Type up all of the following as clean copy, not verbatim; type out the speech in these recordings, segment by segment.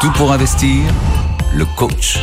Tout pour investir, le coach.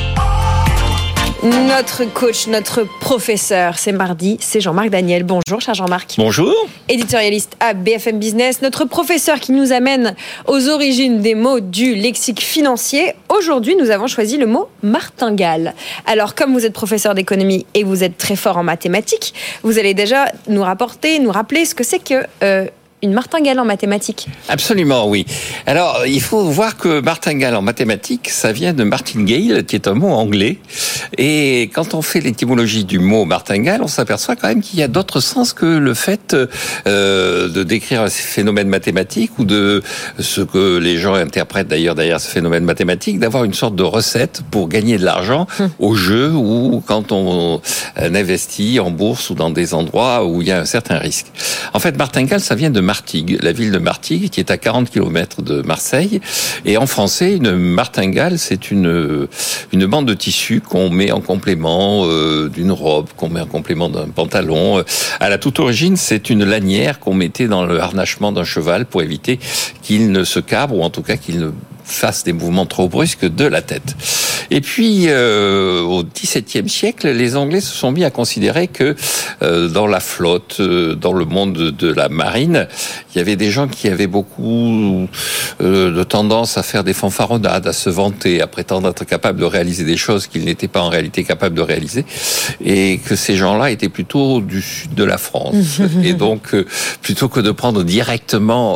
Notre coach, notre professeur, c'est mardi, c'est Jean-Marc Daniel. Bonjour, cher Jean-Marc. Bonjour. Éditorialiste à BFM Business, notre professeur qui nous amène aux origines des mots du lexique financier. Aujourd'hui, nous avons choisi le mot martingale. Alors, comme vous êtes professeur d'économie et vous êtes très fort en mathématiques, vous allez déjà nous rappeler ce que c'est que une martingale en mathématiques. Absolument, oui. Alors, il faut voir que martingale en mathématiques, ça vient de martingale, qui est un mot anglais. Et quand on fait l'étymologie du mot martingale, on s'aperçoit quand même qu'il y a d'autres sens que le fait de décrire un phénomène mathématique ou de ce que les gens interprètent d'ailleurs derrière ce phénomène mathématique, d'avoir une sorte de recette pour gagner de l'argent au jeu ou quand on investit en bourse ou dans des endroits où il y a un certain risque. En fait, martingale, ça vient de Martigues, la ville de Martigues, qui est à 40 km de Marseille. Et en français, une martingale, c'est une bande de tissu qu'on met en complément d'une robe, qu'on met en complément d'un pantalon. À la toute origine, c'est une lanière qu'on mettait dans le harnachement d'un cheval pour éviter qu'il ne se cabre, ou en tout cas qu'il ne fasse des mouvements trop brusques de la tête. Et puis, au XVIIe siècle, les Anglais se sont mis à considérer que dans la flotte, dans le monde de la marine, il y avait des gens qui avaient beaucoup de tendance à faire des fanfaronnades, à se vanter, à prétendre être capables de réaliser des choses qu'ils n'étaient pas en réalité capables de réaliser, et que ces gens-là étaient plutôt du sud de la France. Et donc, plutôt que de prendre directement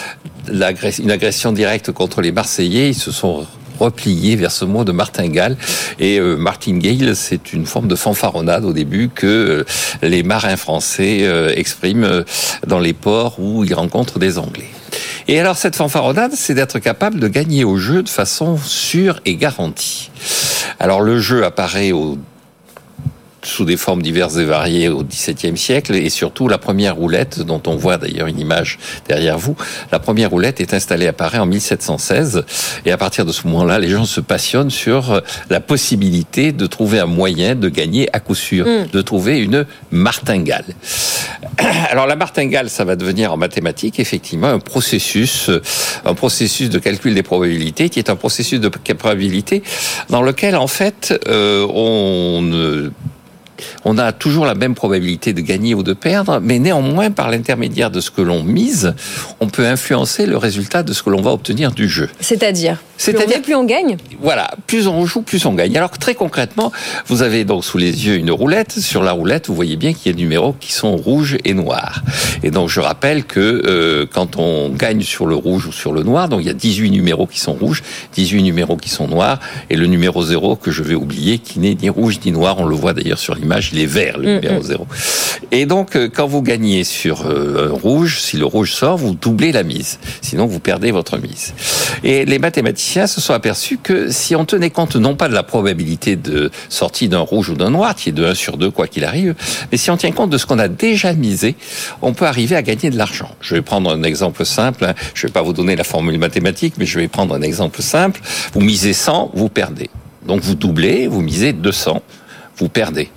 une agression directe contre les Marseillais, ils se sont repliés vers ce mot de martingale. Et martingale, c'est une forme de fanfaronnade au début que les marins français expriment dans les ports où ils rencontrent des Anglais. Et alors, cette fanfaronnade, c'est d'être capable de gagner au jeu de façon sûre et garantie. Alors, le jeu apparaît sous des formes diverses et variées au XVIIe siècle, et surtout la première roulette, dont on voit d'ailleurs une image derrière vous, la première roulette est installée à Paris en 1716, et à partir de ce moment-là, les gens se passionnent sur la possibilité de trouver un moyen de gagner à coup sûr, de trouver une martingale. Alors la martingale, ça va devenir en mathématiques effectivement un processus de calcul des probabilités, qui est un processus de probabilité dans lequel en fait on a toujours la même probabilité de gagner ou de perdre, mais néanmoins, par l'intermédiaire de ce que l'on mise, on peut influencer le résultat de ce que l'on va obtenir du jeu. C'est-à-dire plus on gagne. Voilà, plus on joue, plus on gagne. Alors très concrètement, vous avez donc sous les yeux une roulette. Sur la roulette, vous voyez bien qu'il y a des numéros qui sont rouges et noirs. Et donc je rappelle que quand on gagne sur le rouge ou sur le noir, donc il y a 18 numéros qui sont rouges, 18 numéros qui sont noirs, et le numéro 0 que je vais oublier, qui n'est ni rouge ni noir, on le voit d'ailleurs sur l'image, il est vert, le numéro 0. Et donc quand vous gagnez sur rouge, si le rouge sort, vous doublez la mise. Sinon, vous perdez votre mise. Et les mathématiciens se sont aperçus que si on tenait compte non pas de la probabilité de sortie d'un rouge ou d'un noir, qui est de 1 sur 2 quoi qu'il arrive, mais si on tient compte de ce qu'on a déjà misé, on peut arriver à gagner de l'argent. Je vais prendre un exemple simple. Je ne vais pas vous donner la formule mathématique, mais je vais prendre un exemple simple. Vous misez 100, vous perdez. Donc vous doublez, vous misez 200, vous perdez.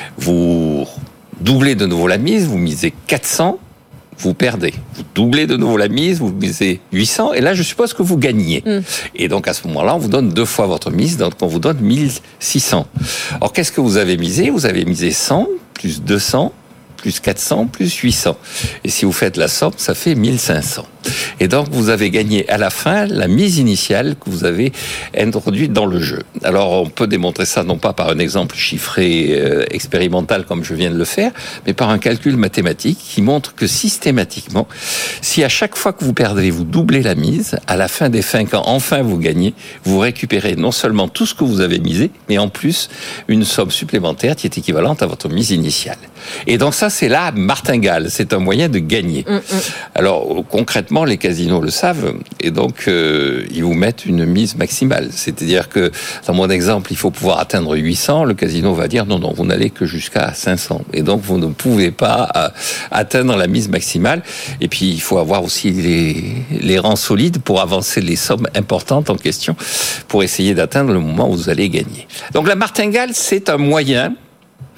Vous doublez de nouveau la mise, vous misez 400, vous perdez. Vous doublez de nouveau la mise, vous misez 800, et là, je suppose que vous gagnez. Et donc, à ce moment-là, on vous donne 2 fois votre mise, donc on vous donne 1600. Or, qu'est-ce que vous avez misé ? Vous avez misé 100, plus 200, plus 400, plus 800. Et si vous faites la somme, ça fait 1500. Et donc, vous avez gagné à la fin la mise initiale que vous avez introduite dans le jeu. Alors, on peut démontrer ça non pas par un exemple chiffré expérimental comme je viens de le faire, mais par un calcul mathématique qui montre que systématiquement, si à chaque fois que vous perdez, vous doublez la mise, à la fin des fins, quand enfin vous gagnez, vous récupérez non seulement tout ce que vous avez misé, mais en plus une somme supplémentaire qui est équivalente à votre mise initiale. Et donc ça, c'est la martingale. C'est un moyen de gagner. Alors, concrètement, les casinos le savent, et donc ils vous mettent une mise maximale. C'est-à-dire que, dans mon exemple, il faut pouvoir atteindre 800, le casino va dire non, vous n'allez que jusqu'à 500. Et donc, vous ne pouvez pas atteindre la mise maximale. Et puis, il faut avoir aussi les rangs solides pour avancer les sommes importantes en question, pour essayer d'atteindre le moment où vous allez gagner. Donc, la martingale, c'est un moyen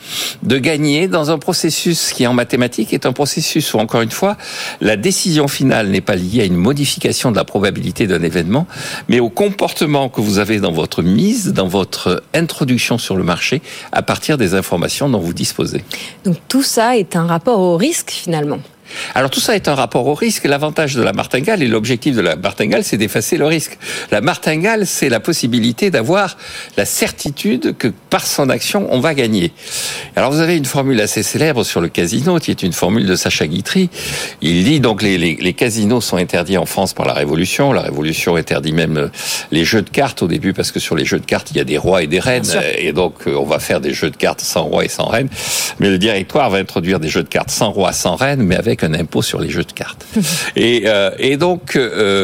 de gagner dans un processus qui en mathématiques est un processus où, encore une fois, la décision finale n'est pas liée à une modification de la probabilité d'un événement, mais au comportement que vous avez dans votre mise, dans votre introduction sur le marché, à partir des informations dont vous disposez. Donc tout ça est un rapport au risque finalement. Alors tout ça est un rapport au risque. L'avantage de la martingale et l'objectif de la martingale, c'est d'effacer le risque. La martingale, c'est la possibilité d'avoir la certitude que par son action, on va gagner. Alors vous avez une formule assez célèbre sur le casino, qui est une formule de Sacha Guitry. Il dit donc les casinos sont interdits en France par la Révolution. La Révolution interdit même les jeux de cartes au début, parce que sur les jeux de cartes, il y a des rois et des reines. Et donc on va faire des jeux de cartes sans roi et sans reine. Mais le directoire va introduire des jeux de cartes sans roi, sans reine, mais avec un impôt sur les jeux de cartes. Et donc,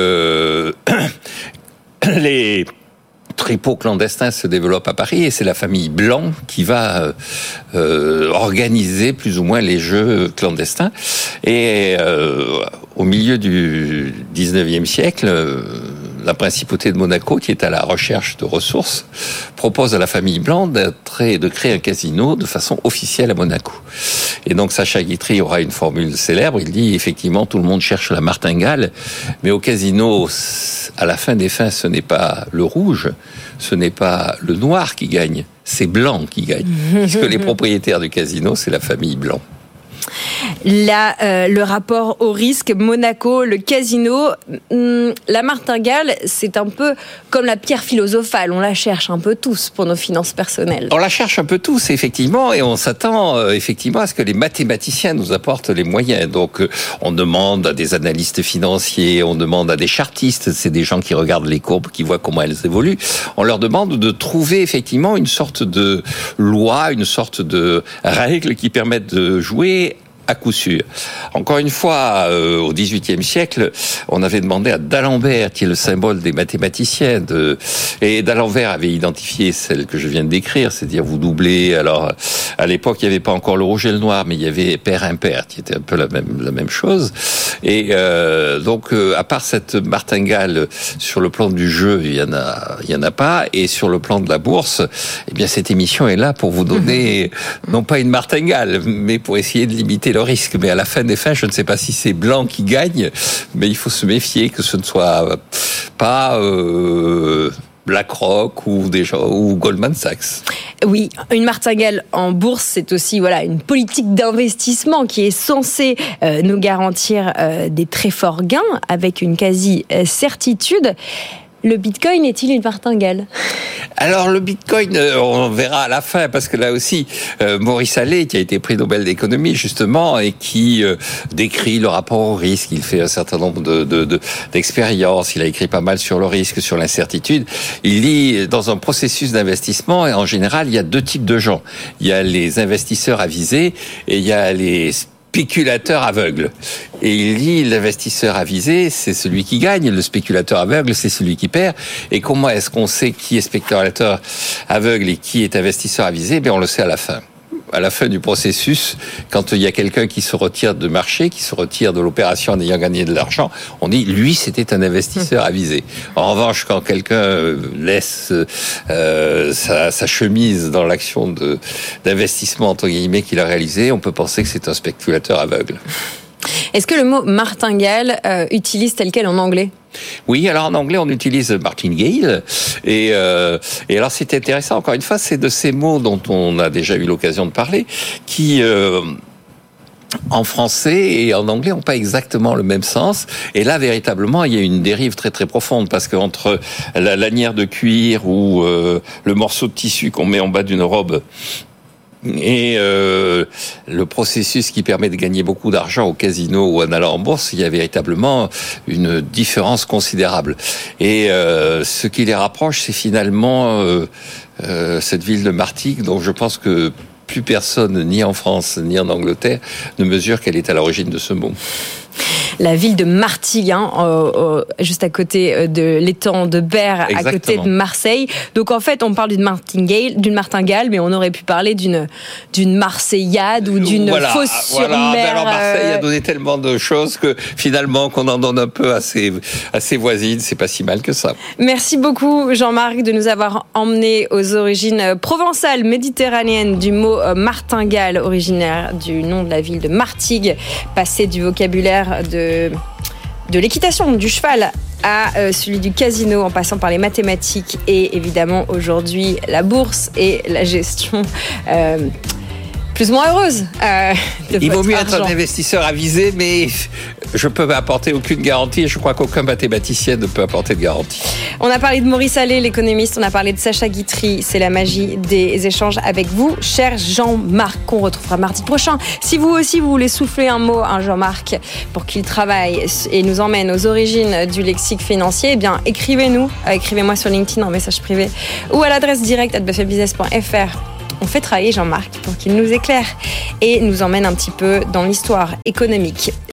les tripots clandestins se développent à Paris et c'est la famille Blanc qui va organiser plus ou moins les jeux clandestins. Et au milieu du 19e siècle, la principauté de Monaco, qui est à la recherche de ressources, propose à la famille Blanc de créer un casino de façon officielle à Monaco. Et donc Sacha Guitry aura une formule célèbre, il dit effectivement tout le monde cherche la martingale, mais au casino, à la fin des fins, ce n'est pas le rouge, ce n'est pas le noir qui gagne, c'est blanc qui gagne. Puisque les propriétaires du casino, c'est la famille Blanc. Le rapport au risque, Monaco, le casino, la martingale, c'est un peu comme la pierre philosophale. On la cherche un peu tous pour nos finances personnelles. On la cherche un peu tous, effectivement, et on s'attend effectivement à ce que les mathématiciens nous apportent les moyens. Donc, on demande à des analystes financiers, on demande à des chartistes, c'est des gens qui regardent les courbes, qui voient comment elles évoluent. On leur demande de trouver effectivement une sorte de loi, une sorte de règle qui permettent de jouer à coup sûr. Encore une fois, au XVIIIe siècle, on avait demandé à d'Alembert, qui est le symbole des mathématiciens, et d'Alembert avait identifié celle que je viens de décrire, c'est-à-dire vous doublez. Alors, à l'époque, il n'y avait pas encore le rouge et le noir, mais il y avait pair-impair, qui était un peu la même chose. Et donc, à part cette martingale, sur le plan du jeu, il y en a pas. Et sur le plan de la bourse, eh bien, cette émission est là pour vous donner, non pas une martingale, mais pour essayer de limiter le risque. Mais à la fin des fins, je ne sais pas si c'est Blanc qui gagne, mais il faut se méfier que ce ne soit pas BlackRock ou Goldman Sachs. Oui, une martingale en bourse, c'est aussi une politique d'investissement qui est censée nous garantir des très forts gains avec une quasi-certitude. Le Bitcoin est-il une martingale ? Alors le Bitcoin, on verra à la fin, parce que là aussi, Maurice Allais, qui a été prix Nobel d'économie justement, et qui décrit le rapport au risque, il fait un certain nombre d'expériences, il a écrit pas mal sur le risque, sur l'incertitude. Il dit, dans un processus d'investissement, en général, il y a deux types de gens. Il y a les investisseurs avisés et il y a les spéculateur aveugle. Et il dit, l'investisseur avisé, c'est celui qui gagne, le spéculateur aveugle, c'est celui qui perd. Et comment est-ce qu'on sait qui est spéculateur aveugle et qui est investisseur avisé ? On le sait à la fin. À la fin du processus, quand il y a quelqu'un qui se retire de marché, qui se retire de l'opération en ayant gagné de l'argent, on dit, lui, c'était un investisseur avisé. En revanche, quand quelqu'un laisse sa chemise dans l'action d'investissement, entre guillemets, qu'il a réalisé, on peut penser que c'est un spéculateur aveugle. Est-ce que le mot martingale utilise tel quel en anglais ? Oui, alors en anglais, on utilise martingale. Et alors, c'est intéressant, encore une fois, c'est de ces mots dont on a déjà eu l'occasion de parler, qui, en français et en anglais, n'ont pas exactement le même sens. Et là, véritablement, il y a une dérive très très profonde, parce qu'entre la lanière de cuir ou le morceau de tissu qu'on met en bas d'une robe et le processus qui permet de gagner beaucoup d'argent au casino ou en allant en bourse, il y a véritablement une différence considérable. Et ce qui les rapproche, c'est finalement cette ville de Martigues, dont je pense que plus personne, ni en France, ni en Angleterre, ne mesure qu'elle est à l'origine de ce mot. la ville de Martigues, juste à côté de l'étang de Berre, à côté de Marseille. Donc en fait, on parle d'une martingale, mais on aurait pu parler d'une Marseillade ou d'une fosse sur mer. Alors Marseille a donné tellement de choses que finalement, qu'on en donne un peu à ses voisines, c'est pas si mal que ça. Merci beaucoup Jean-Marc de nous avoir emmenés aux origines provençales, méditerranéennes du mot martingale, originaire du nom de la ville de Martigues, passé du vocabulaire de l'équitation, du cheval, à celui du casino, en passant par les mathématiques et évidemment aujourd'hui la bourse et la gestion plus ou moins heureuse. Il vaut mieux être un investisseur avisé, mais je peux apporter aucune garantie et je crois qu'aucun mathématicien ne peut apporter de garantie. On a parlé de Maurice Allais, l'économiste, on a parlé de Sacha Guitry, c'est la magie des échanges avec vous, cher Jean-Marc, qu'on retrouvera mardi prochain. Si vous aussi vous voulez souffler un mot à Jean-Marc pour qu'il travaille et nous emmène aux origines du lexique financier, eh bien écrivez-nous, écrivez-moi sur LinkedIn en message privé ou à l'adresse direct@bfmbusiness.fr. On fait travailler Jean-Marc pour qu'il nous éclaire et nous emmène un petit peu dans l'histoire économique